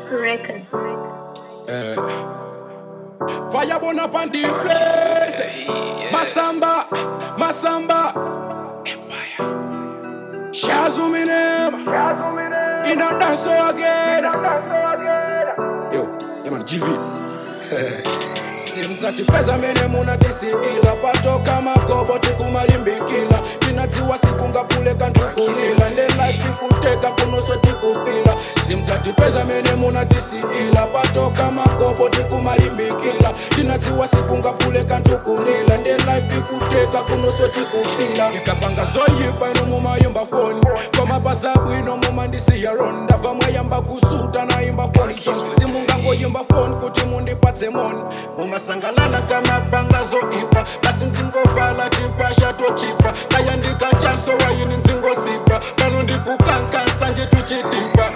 Records. Fire burn up on the place. Masamba, Masamba. Empire. Shazuminem. In a dance again. Yo, man, GV. Simzati pesa mene muna tisi ila pato kama kobo tikumalimbikila tinatiwa sikunga pule kantukunila nde life tikuteka kunoso tikufila simzati pesa mene muna tisi ila pato kama kobo tikumalimbikila tinatiwa sikunga pule kantukunila nde life tikuteka kunoso tikufila nikapanga zoyipa ino muma yumba phone koma bazabu ino muma ndisi ya ronda vamwa yamba kusuta na imba phone simunga ngo yumba phone kuti mundi patsemon muma sangalala kama bangazo ipa basi nzingovala tipasha tochipa kayandika chanso wayini nzingosipa pano ndikukankansa nje tuchitipa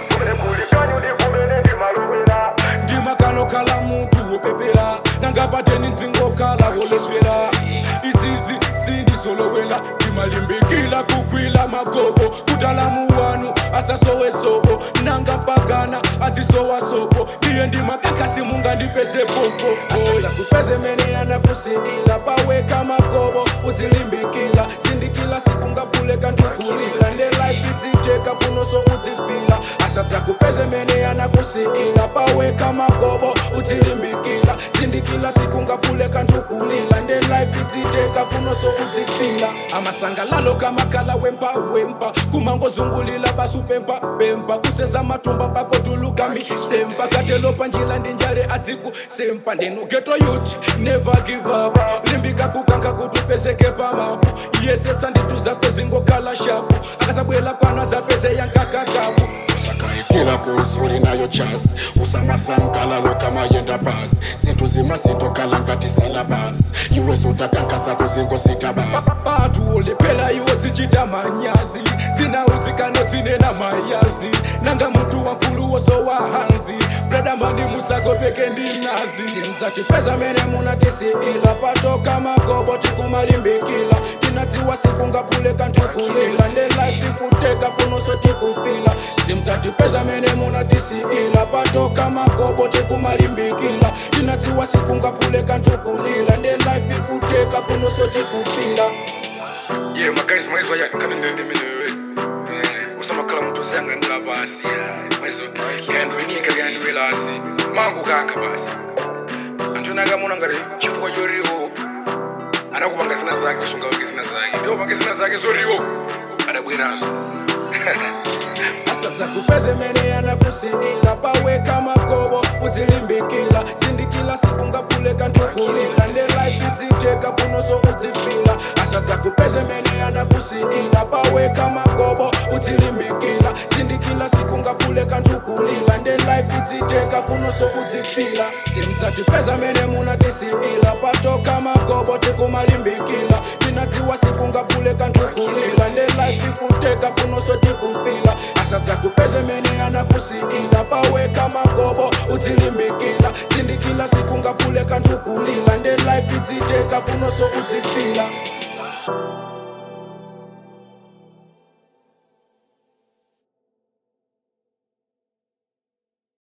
ndimakano kala muntu wopepera nangapateni nzingokala wolepera izizi sindizolowela ndimalimbikila kukwila magobo kutalamu wanu asasowe sobo nangapagana azisowa sobo ndiye ndimakakasi munga ndipeze pompo asaza kupeze mene yana kusiila paweka magobo uzilimbikila sindikila sikungapuleka ntukulila nde life iziteka kunoso uzifila asaza kupeze mene yana kusiila paweka magobo uzilimbikila sindikila sikungapuleka ntukulila nde life iziteka kunoso uzifila amasangalalo kamakala wempa wempa kumangozungulila basupempa pempa kuseza matumba pakotulukami sempa katelopa njila ndinjale adziku sempa ndenogeto yuti never give up limbika kukanga kutupezeke pamapu yesetsa ndituza kwezingokala shapu akazabwela kwana dzapeze yankakakapu kila kuzuli nayo chance usamasankalalo kama yenda basi sintu zima sintokala ngati silabasi iwe sutakankasa kuzingo sitabasi patu olepela iwo zichita manyazi zinaudzikano dzinena mayazi nanga mutu wankulu woso wahanzi bradamani musako peke ndinazi simzati peza mene munatisi ila pato kama kobo tikumalimbikila tinadziwa sikungapuleka ntukulila nde life tikuteka kunoso tikufila simzati peza mene munatisi ila pato kama kobo tikumalimbikila tinadziwa sikungapuleka ntukulila nde life tikuteka kunoso tikufila. Yeah, my guys, mais olha, cadê o menino? Usama kala mtu zanga ndla basi ya. Mais yendo inika gandu elasi. Mangu kanga basi. Antunaga munangare chifuwa yoriho. Anakubanga sina zake usunga wake sina zake. Ndio bange sina zake zoriho. Adabwinazo. Asaza kupeze mene yana kusiila paweka makobo uzilimbikila sindikila sikungapuleka ntukulila nde life iziteka kunoso uzifila asaza kupeze mene yana kusiila paweka makobo uzilimbikila sindikila sikungapuleka ntukulila nde life iziteka kunoso uzifila simzati peza mene munatisiila patoka makobo tikumalimbikila tinadziwa sikungapuleka ntukulila nde life ikuteka kunoso tikufila asaza kupeze mene yana kusiila paweka makobo uzilimbikila sindikila sikungapuleka ntukulila nde life iziteka kunoso uzifila.